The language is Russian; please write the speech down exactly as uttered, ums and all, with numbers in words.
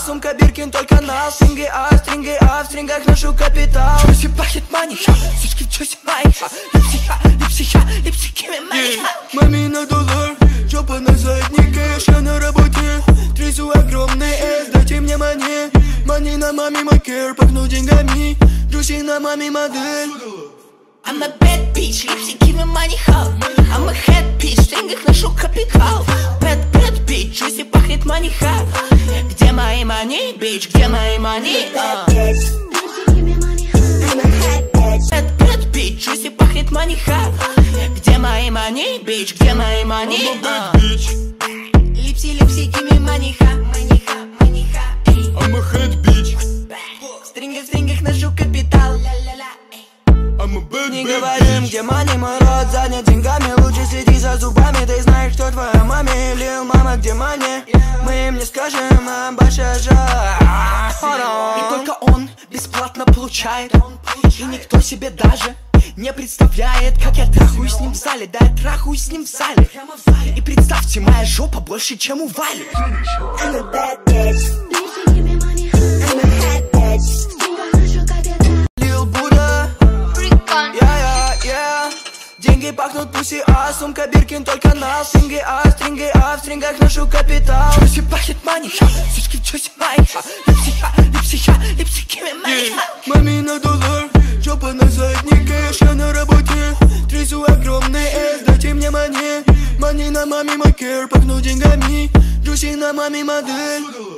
сумка Биркин только на стринге, а стринге, а в стрингах ношу капитал. Джуси пахнет маниха, сучки в джуси майха. Липсиха, липсиха, липсикими маниха. Маме на доллар, жопа на заднике, я на работе. Трясу огромный эс, дайте мне мани. Мани на маме макер, пахну деньгами. Джуси на маме модель. I'm a bad bitch, lipsy give me money how. I'm a head bitch, в стрингах ношу капитал. Bad, bad bitch, juicy пахнет money how. Где мои money, bitch, где мои money? uh. Bad, bad bitch, juicy пахнет money how. Где мои money, bitch, где мои money? uh. Lipsy, lipsy give me money how. Money how, money how. I'm a head bitch. В стрингах, в стрингах ношу капитал. Не говорим, где мани, мой рот занят деньгами. Лучше следи за зубами, ты знаешь, кто твоя маме. Лил, мама, где мани? Мы им не скажем, а большая жара. И только он бесплатно получает, и никто себе даже не представляет, как я трахаюсь с ним в зале. Да, я трахаюсь с ним в зале. И представьте, моя жопа больше, чем у Вали. I'm a bad bitch. Give me money. I'm a bad bitch. Деньги пахнут пуси, а сумка Биркин только на стринге, а стринге, а в стрингах ношу капитал. Джуси пахнет маниха, сучки в джуси майха. Липсиха, липсиха, липсикими маниха. Маме на доллар, жопа на заднике, я на работе. Трясу огромный эс, дайте мне мани. Мани на маме макер, пахну деньгами. Джуси на маме модель.